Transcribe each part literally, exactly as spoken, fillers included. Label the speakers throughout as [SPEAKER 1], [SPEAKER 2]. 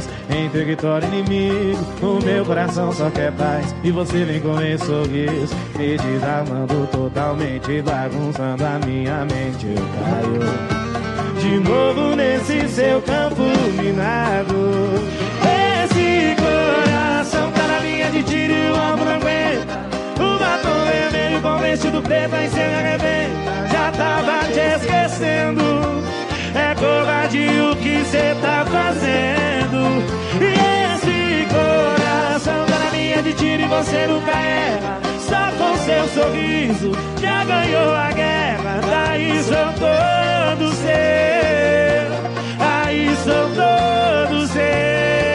[SPEAKER 1] faz. Em território inimigo, o meu coração só quer paz. E você vem com esse sorriso, me desarmando totalmente, bagunçando a minha mente. Eu caio de novo nesse seu campo minado. Esse coração tá na linha de tiro e o ombro não aguenta. O batom vermelho com vestido preto aí cê me arrebenta. Já tava te esquecendo. É covardia o que cê tá fazendo. E esse coração tá na linha de tiro e você nunca erra. Só com seu sorriso já ganhou a guerra. Daí sou todo seu, aí sou todo seu.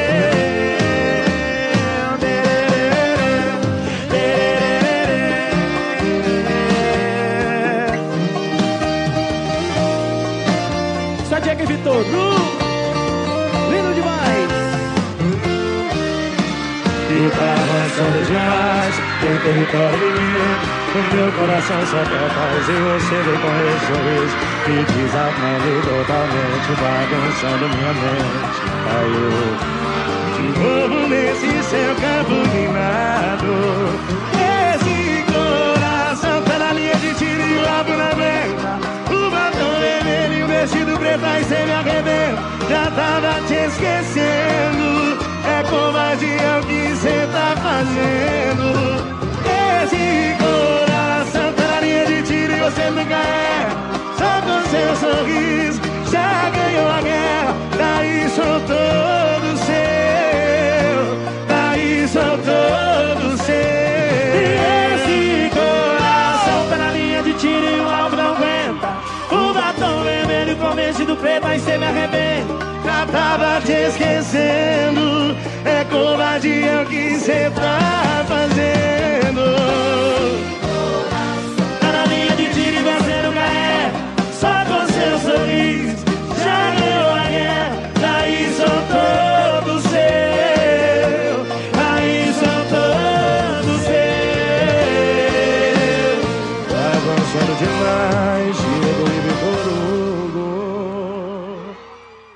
[SPEAKER 1] Só Jack Vitor, lindo demais. E tá avançando demais, tem território inimigo. O meu coração só quer paz e você vem com esse sorriso me desarmando totalmente, bagunçando minha mente. Caiu de novo nesse seu campo minado. Esse coração tá na linha de tiro e o rabo na venta. O batom vermelho e o vestido preto aí cê me arrebenta. Já tava te esquecendo. É covardia o que cê tá fazendo. Esse coração tá na linha de tiro e você nunca é. Só com seu sorriso já ganhou a guerra. Daí sou todo seu, daí sou todo seu. E esse coração tá na linha de tiro e o alvo não aguenta. O batom vermelho com vestido preto aí cê me arrebenta. Já tava te esquecendo. É covardia o que cê tá fazendo.